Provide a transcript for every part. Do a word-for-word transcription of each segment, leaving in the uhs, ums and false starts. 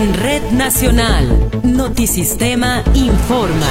En Red Nacional, Notisistema informa.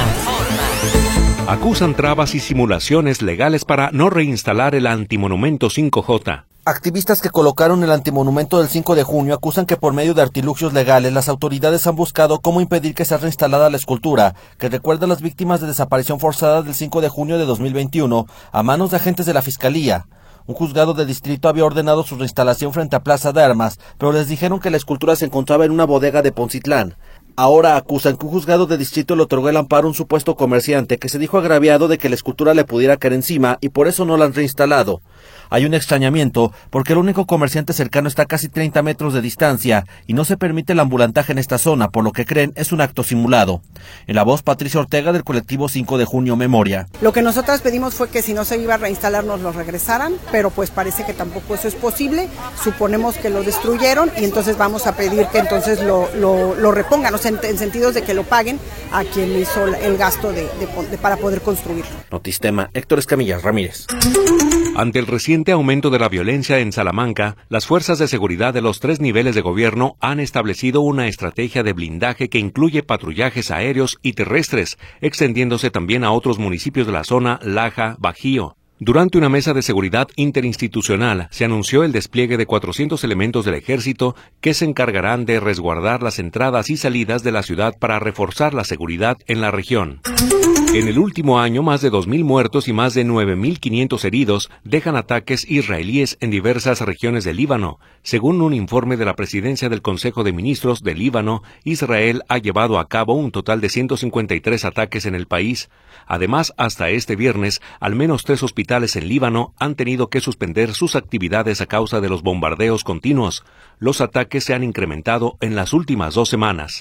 Acusan trabas y simulaciones legales para no reinstalar el antimonumento cinco J. Activistas que colocaron el antimonumento del cinco de junio acusan que por medio de artilugios legales las autoridades han buscado cómo impedir que sea reinstalada la escultura, que recuerda a las víctimas de desaparición forzada del cinco de junio de dos mil veintiuno a manos de agentes de la Fiscalía. Un juzgado de distrito había ordenado su reinstalación frente a Plaza de Armas, pero les dijeron que la escultura se encontraba en una bodega de Poncitlán. Ahora acusan que un juzgado de distrito le otorgó el amparo a un supuesto comerciante que se dijo agraviado de que la escultura le pudiera caer encima y por eso no la han reinstalado. Hay un extrañamiento porque el único comerciante cercano está a casi treinta metros de distancia y no se permite el ambulantaje en esta zona, por lo que creen es un acto simulado. En la voz, Patricia Ortega del colectivo cinco de junio Memoria. Lo que nosotras pedimos fue que si no se iba a reinstalar nos lo regresaran, pero pues parece que tampoco eso es posible. Suponemos que lo destruyeron y entonces vamos a pedir que entonces lo, lo, lo repongan, o sea, en, en sentidos de que lo paguen a quien hizo el gasto de, de, de, para poder construirlo. Notistema, Héctor Escamillas Ramírez. Ante el reciente aumento de la violencia en Salamanca, las fuerzas de seguridad de los tres niveles de gobierno han establecido una estrategia de blindaje que incluye patrullajes aéreos y terrestres, extendiéndose también a otros municipios de la zona Laja, Bajío. Durante una mesa de seguridad interinstitucional se anunció el despliegue de cuatrocientos elementos del ejército que se encargarán de resguardar las entradas y salidas de la ciudad para reforzar la seguridad en la región. En el último año, más de dos mil muertos y más de nueve mil quinientos heridos dejan ataques israelíes en diversas regiones del Líbano. Según un informe de la Presidencia del Consejo de Ministros del Líbano, Israel ha llevado a cabo un total de ciento cincuenta y tres ataques en el país. Además, hasta este viernes, al menos tres hospitales en Líbano han tenido que suspender sus actividades a causa de los bombardeos continuos. Los ataques se han incrementado en las últimas dos semanas.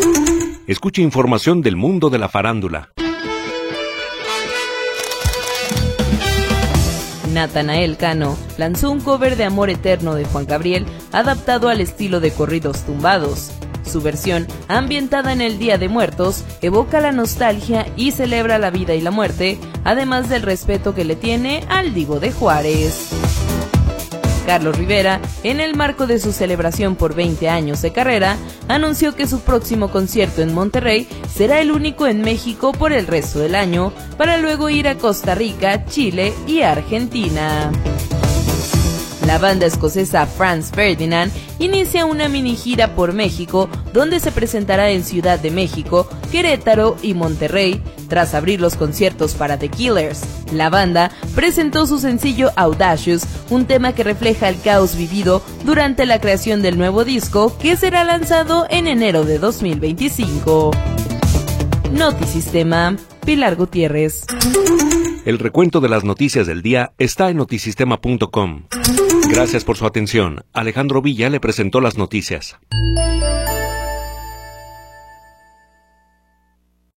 Escuche información del mundo de la farándula. Natanael Cano lanzó un cover de Amor Eterno de Juan Gabriel adaptado al estilo de corridos tumbados. Su versión, ambientada en el Día de Muertos, evoca la nostalgia y celebra la vida y la muerte, además del respeto que le tiene al Divo de Juárez. Carlos Rivera, en el marco de su celebración por veinte años de carrera, anunció que su próximo concierto en Monterrey será el único en México por el resto del año, para luego ir a Costa Rica, Chile y Argentina. La banda escocesa Franz Ferdinand inicia una mini gira por México, donde se presentará en Ciudad de México, Querétaro y Monterrey, tras abrir los conciertos para The Killers. La banda presentó su sencillo Audacious, un tema que refleja el caos vivido durante la creación del nuevo disco, que será lanzado en enero de dos mil veinticinco. Notisistema, Pilar Gutiérrez. El recuento de las noticias del día está en notisistema punto com. Gracias por su atención. Alejandro Villa le presentó las noticias.